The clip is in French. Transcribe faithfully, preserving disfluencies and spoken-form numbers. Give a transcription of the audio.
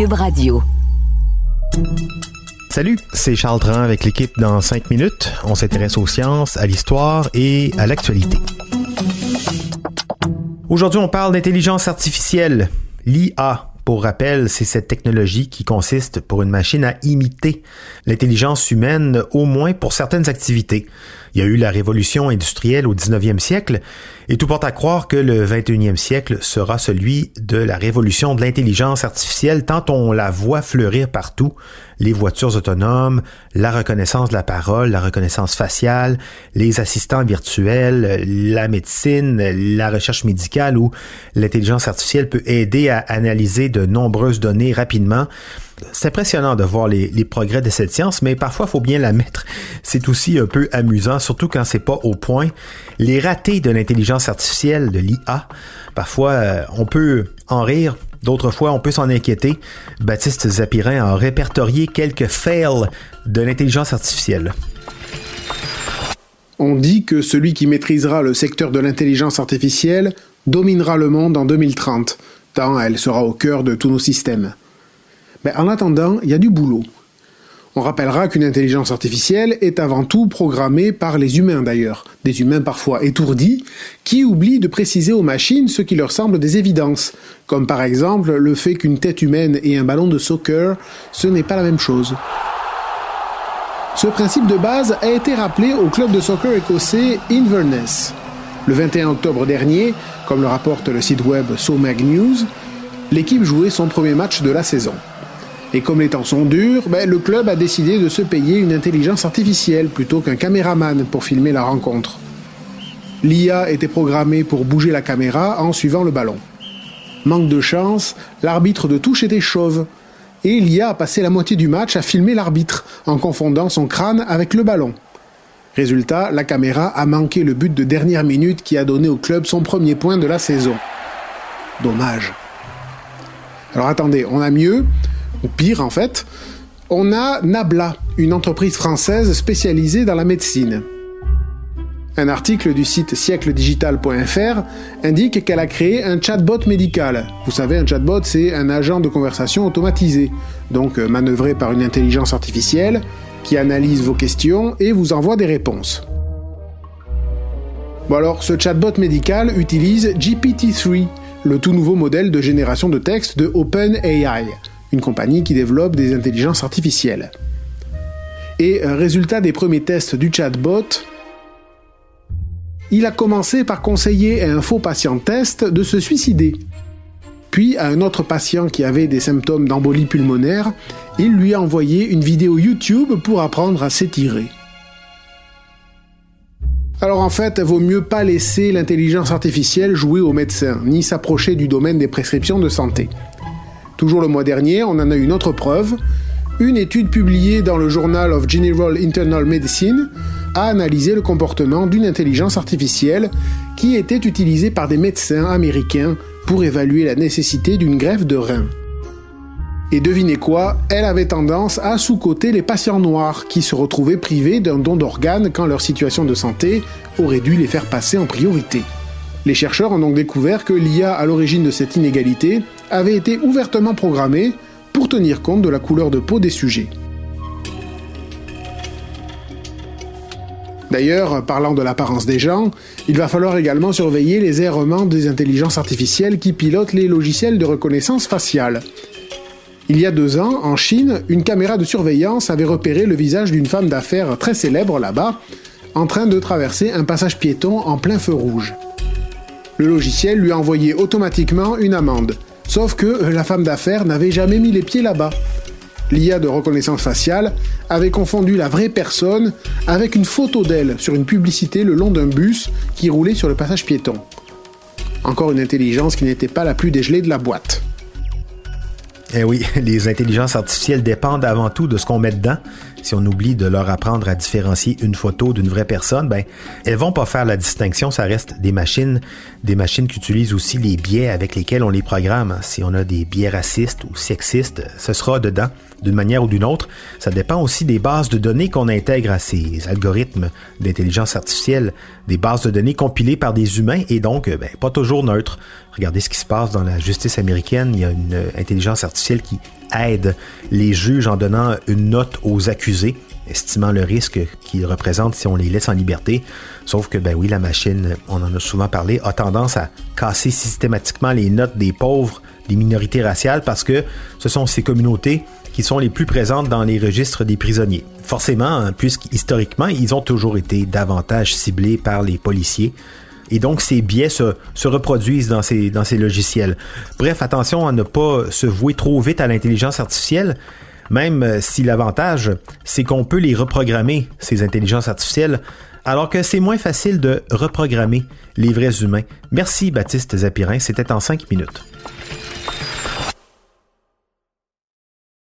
Cube Radio. Salut, c'est Charles Dran avec l'équipe dans cinq minutes. On s'intéresse aux sciences, à l'histoire et à l'actualité. Aujourd'hui, on parle d'intelligence artificielle, l'I A. Pour rappel, c'est cette technologie qui consiste pour une machine à imiter l'intelligence humaine, au moins pour certaines activités. Il y a eu la révolution industrielle au dix-neuvième siècle et tout porte à croire que le vingt et unième siècle sera celui de la révolution de l'intelligence artificielle tant on la voit fleurir partout. Les voitures autonomes, la reconnaissance de la parole, la reconnaissance faciale, les assistants virtuels, la médecine, la recherche médicale où l'intelligence artificielle peut aider à analyser de nombreuses données rapidement. C'est impressionnant de voir les, les progrès de cette science, mais parfois, il faut bien l'admettre, c'est aussi un peu amusant, surtout quand c'est pas au point. Les ratés de l'intelligence artificielle, de l'I A, parfois, euh, on peut en rire, d'autres fois, on peut s'en inquiéter. Baptiste Zapirin a répertorié quelques fails de l'intelligence artificielle. On dit que celui qui maîtrisera le secteur de l'intelligence artificielle dominera le monde en deux mille trente, tant elle sera au cœur de tous nos systèmes. Mais en attendant, il y a du boulot. On rappellera qu'une intelligence artificielle est avant tout programmée par les humains d'ailleurs, des humains parfois étourdis, qui oublient de préciser aux machines ce qui leur semble des évidences, comme par exemple le fait qu'une tête humaine et un ballon de soccer, ce n'est pas la même chose. Ce principe de base a été rappelé au club de soccer écossais Inverness. Le vingt et un octobre dernier, comme le rapporte le site web SoMag News, l'équipe jouait son premier match de la saison. Et comme les temps sont durs, ben, le club a décidé de se payer une intelligence artificielle plutôt qu'un caméraman pour filmer la rencontre. L'I A était programmée pour bouger la caméra en suivant le ballon. Manque de chance, l'arbitre de touche était chauve. Et l'I A a passé la moitié du match à filmer l'arbitre en confondant son crâne avec le ballon. Résultat, la caméra a manqué le but de dernière minute qui a donné au club son premier point de la saison. Dommage. Alors attendez, on a mieux... ou pire en fait, on a Nabla, une entreprise française spécialisée dans la médecine. Un article du site siècle digital point f r indique qu'elle a créé un chatbot médical. Vous savez, un chatbot, c'est un agent de conversation automatisé, donc manœuvré par une intelligence artificielle qui analyse vos questions et vous envoie des réponses. Bon alors, ce chatbot médical utilise G P T trois, le tout nouveau modèle de génération de texte de OpenAI, une compagnie qui développe des intelligences artificielles. Et un résultat des premiers tests du chatbot, il a commencé par conseiller à un faux patient test de se suicider. Puis, à un autre patient qui avait des symptômes d'embolie pulmonaire, il lui a envoyé une vidéo YouTube pour apprendre à s'étirer. Alors en fait, il vaut mieux pas laisser l'intelligence artificielle jouer aux médecins, ni s'approcher du domaine des prescriptions de santé. Toujours le mois dernier, on en a une autre preuve. Une étude publiée dans le Journal of General Internal Medicine a analysé le comportement d'une intelligence artificielle qui était utilisée par des médecins américains pour évaluer la nécessité d'une greffe de rein. Et devinez quoi, elle avait tendance à sous-coter les patients noirs qui se retrouvaient privés d'un don d'organes quand leur situation de santé aurait dû les faire passer en priorité. Les chercheurs ont donc découvert que l'I A à l'origine de cette inégalité avait été ouvertement programmée pour tenir compte de la couleur de peau des sujets. D'ailleurs, parlant de l'apparence des gens, il va falloir également surveiller les errements des intelligences artificielles qui pilotent les logiciels de reconnaissance faciale. Il y a deux ans, en Chine, une caméra de surveillance avait repéré le visage d'une femme d'affaires très célèbre là-bas, en train de traverser un passage piéton en plein feu rouge. Le logiciel lui a envoyé automatiquement une amende. Sauf que la femme d'affaires n'avait jamais mis les pieds là-bas. L'I A de reconnaissance faciale avait confondu la vraie personne avec une photo d'elle sur une publicité le long d'un bus qui roulait sur le passage piéton. Encore une intelligence qui n'était pas la plus dégelée de la boîte. Eh oui, les intelligences artificielles dépendent avant tout de ce qu'on met dedans. Si on oublie de leur apprendre à différencier une photo d'une vraie personne, ben, elles vont pas faire la distinction, ça reste des machines, des machines qui utilisent aussi les biais avec lesquels on les programme. Si on a des biais racistes ou sexistes, ce sera dedans, d'une manière ou d'une autre. Ça dépend aussi des bases de données qu'on intègre à ces algorithmes d'intelligence artificielle, des bases de données compilées par des humains et donc, ben, pas toujours neutres. Regardez ce qui se passe dans la justice américaine, il y a une intelligence artificielle qui aide les juges en donnant une note aux accusés, estimant le risque qu'ils représentent si on les laisse en liberté. Sauf que, ben oui, la machine, on en a souvent parlé, a tendance à casser systématiquement les notes des pauvres, des minorités raciales, parce que ce sont ces communautés qui sont les plus présentes dans les registres des prisonniers. Forcément, puisqu'historiquement, ils ont toujours été davantage ciblés par les policiers. Et donc, ces biais se, se reproduisent dans ces, dans ces logiciels. Bref, attention à ne pas se vouer trop vite à l'intelligence artificielle, même si l'avantage, c'est qu'on peut les reprogrammer, ces intelligences artificielles, alors que c'est moins facile de reprogrammer les vrais humains. Merci Baptiste Zapirin, c'était en cinq minutes.